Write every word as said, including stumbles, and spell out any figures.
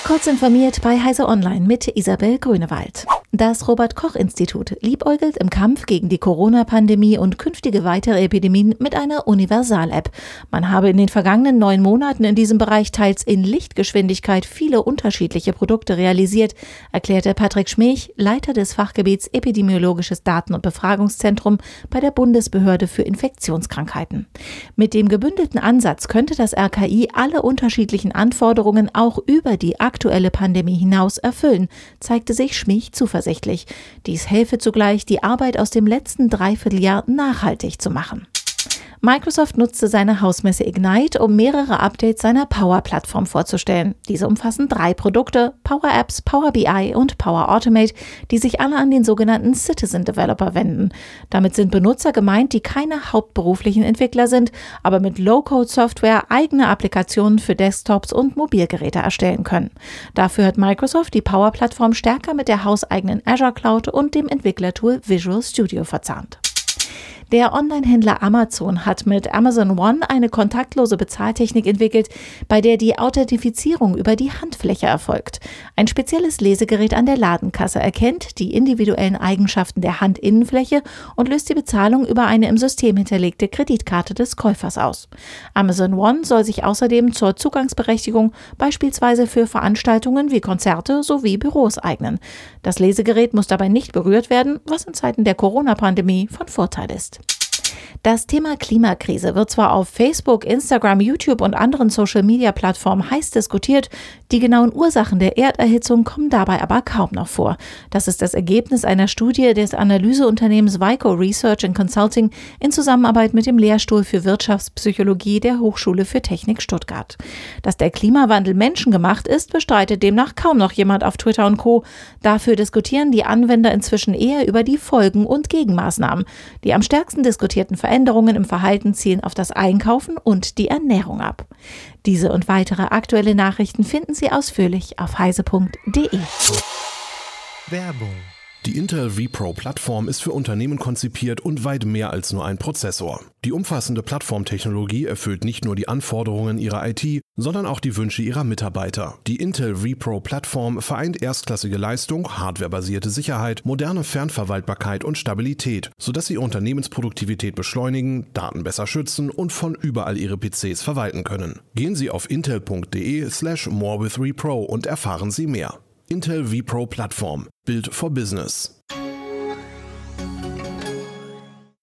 Kurz informiert bei Heise Online mit Isabel Grünewald. Das Robert-Koch-Institut liebäugelt im Kampf gegen die Corona-Pandemie und künftige weitere Epidemien mit einer Universal-App. Man habe in den vergangenen neun Monaten in diesem Bereich teils in Lichtgeschwindigkeit viele unterschiedliche Produkte realisiert, erklärte Patrick Schmech, Leiter des Fachgebiets Epidemiologisches Daten- und Befragungszentrum bei der Bundesbehörde für Infektionskrankheiten. Mit dem gebündelten Ansatz könnte das R K I alle unterschiedlichen Anforderungen auch über die aktuelle Pandemie hinaus erfüllen, zeigte sich Schmech zuversichtlich. Dies helfe zugleich, die Arbeit aus dem letzten Dreivierteljahr nachhaltig zu machen. Microsoft nutzte seine Hausmesse Ignite, um mehrere Updates seiner Power-Plattform vorzustellen. Diese umfassen drei Produkte, Power Apps, Power B I und Power Automate, die sich alle an den sogenannten Citizen Developer wenden. Damit sind Benutzer gemeint, die keine hauptberuflichen Entwickler sind, aber mit Low-Code-Software eigene Applikationen für Desktops und Mobilgeräte erstellen können. Dafür hat Microsoft die Power-Plattform stärker mit der hauseigenen Azure Cloud und dem Entwicklertool Visual Studio verzahnt. Der Online-Händler Amazon hat mit Amazon One eine kontaktlose Bezahltechnik entwickelt, bei der die Authentifizierung über die Handfläche erfolgt. Ein spezielles Lesegerät an der Ladenkasse erkennt die individuellen Eigenschaften der Handinnenfläche und löst die Bezahlung über eine im System hinterlegte Kreditkarte des Käufers aus. Amazon One soll sich außerdem zur Zugangsberechtigung beispielsweise für Veranstaltungen wie Konzerte sowie Büros eignen. Das Lesegerät muss dabei nicht berührt werden, was in Zeiten der Corona-Pandemie von Vorteil ist. Das Thema Klimakrise wird zwar auf Facebook, Instagram, YouTube und anderen Social-Media-Plattformen heiß diskutiert, die genauen Ursachen der Erderhitzung kommen dabei aber kaum noch vor. Das ist das Ergebnis einer Studie des Analyseunternehmens Vico Research and Consulting in Zusammenarbeit mit dem Lehrstuhl für Wirtschaftspsychologie der Hochschule für Technik Stuttgart. Dass der Klimawandel menschengemacht ist, bestreitet demnach kaum noch jemand auf Twitter und Co. Dafür diskutieren die Anwender inzwischen eher über die Folgen und Gegenmaßnahmen. Die am stärksten diskutierten Veränderungen im Verhalten zielen auf das Einkaufen und die Ernährung ab. Diese und weitere aktuelle Nachrichten finden Sie ausführlich auf heise punkt de. Werbung. Die Intel vPro-Plattform ist für Unternehmen konzipiert und weit mehr als nur ein Prozessor. Die umfassende Plattformtechnologie erfüllt nicht nur die Anforderungen ihrer I T, sondern auch die Wünsche ihrer Mitarbeiter. Die Intel vPro-Plattform vereint erstklassige Leistung, hardwarebasierte Sicherheit, moderne Fernverwaltbarkeit und Stabilität, sodass sie Unternehmensproduktivität beschleunigen, Daten besser schützen und von überall ihre P Cs verwalten können. Gehen Sie auf intel punkt de slash more with vPro und erfahren Sie mehr. Intel vPro Plattform. Built for Business.